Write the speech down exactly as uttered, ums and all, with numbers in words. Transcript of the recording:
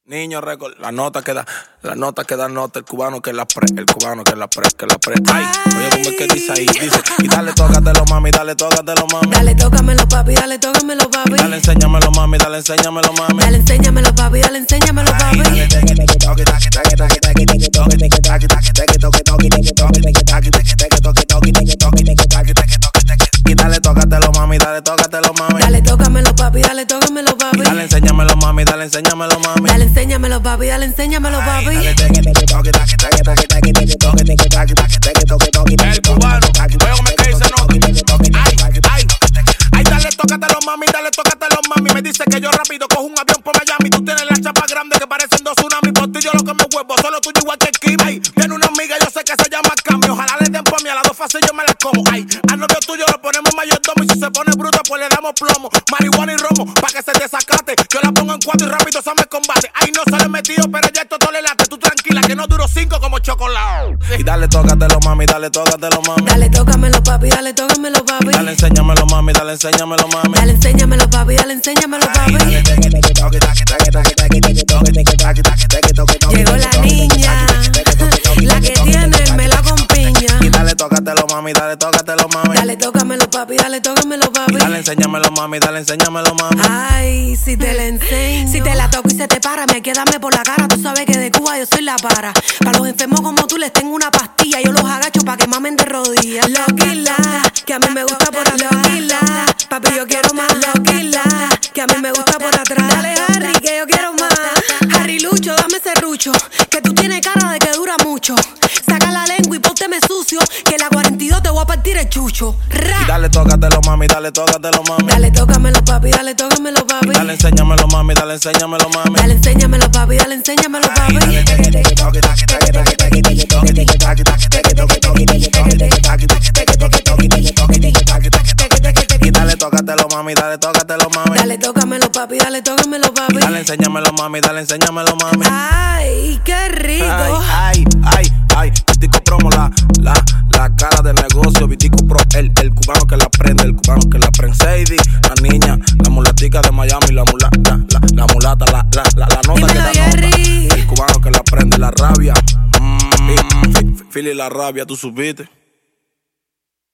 Niño récord, la nota que da, la nota que da nota, el cubano que la pre, el cubano que la pre, que la pre. Ay, oye, ¿cómo es que dice ahí? Dice, y dale, tócatelo, mami, dale, tócatelo, mami. Dale, tócamelo, papi, dale, tócamelo, papi. Dale, enséñamelo, mami, dale, enséñamelo, mami. Dale, enséñamelo, papi, dale, enséñamelo, papi. Y dale, tócatelo, mami, dale, tócatelo, mami. Dale, tócamelo, papi, dale, tócamelo, papi. Dale, enséñamelo, mami, dale, enséñamelo, mami. Dale, enséñamelo, papi, dale, enséñamelo, papi. El cubano, oye, ¿cómo es que dice no? Ay, ay, ay, dale, tócatelo, mami, dale, tócatelo, mami. Me dice que yo rápido cojo un avión por Miami. Tú tienes las chapas grandes que parecen dos tsunamis. Por ti yo lo que me huevo, solo tuyo igual que el Kim. Ay, tiene una amiga, yo sé que se llama Cambio. Ojalá le den por mí, a las dos fácil yo me las como. Ay, al novio tuyo lo ponemos mayordomo. Y si se pone bruto, pues le damos plomo. Marihuana y romo, pa' que se desacate. Yo la pongo en cuatro y rápido se me combate. Ay, no se le he metido, pero ya esto todo le late. Tú tranquila, que no duro cinco como chocolate. Y dale, tócatelo, mami, dale, tócatelo, mami. Dale, tócamelo, papi, dale, tócamelo, papi. Dale, enséñamelo, mami, dale, enséñamelo, mami. Dale, enséñamelo, papi, dale, enséñamelo, papi. Llegó la niña, la que tiene el mela con piña. Y dale, tócatelo, mami, dale, tócatelo, mami. Dale, tócamelo, papi, dale, tócamelo, papi. Dale, enséñamelo, mami, dale, enséñamelo, mami. Ay, si te la enseño. Si te la toco y se te para, me queda dame por la cara. Tú sabes que de Cuba yo soy la para. Para los enfermos como tú les tengo una pastilla. Yo los agacho pa' que mamen de rodillas. Loquila, que a mí me gusta por atrás. Loquila, papi, yo quiero más. Loquila, que a mí me gusta por atrás. Dale, Harry, que yo quiero más. Harry Lucho, dame serrucho, que tú tienes cara de que dura mucho. Saca la lengua y pónteme sucio, que la cuarenta y dos te voy a partir el chucho. Ra. Y dale, tócatelo, mami, dale, tócatelo, mami. Dale, tócamelo, papi, dale, tócamelo, papi. Dale, enséñamelo, mami, dale, enséñamelo, mami. Dale, enséñamelo, papi, dale, enséñamelo, papi. Y dale, tócatelo, mami, dale, tócatelo, mami. Dale, tócamelo, papi, dale, tócamelo, papi. Dale, enséñamelo, mami, dale, enséñamelo, mami. Ay, qué rico. Ay, ay, ay, ay. Vitico Promo, la, la, la cara del negocio. Vitico Pro, el, el cubano que la prende, el cubano que la prende. Sadie, la niña, la mulatica de Miami, la mulata, la, la, la mulata, la, la, la, la nota Dímelo, que da Jerry. nota. El cubano que la prende, la rabia. Mm, Philly la rabia, tú supiste.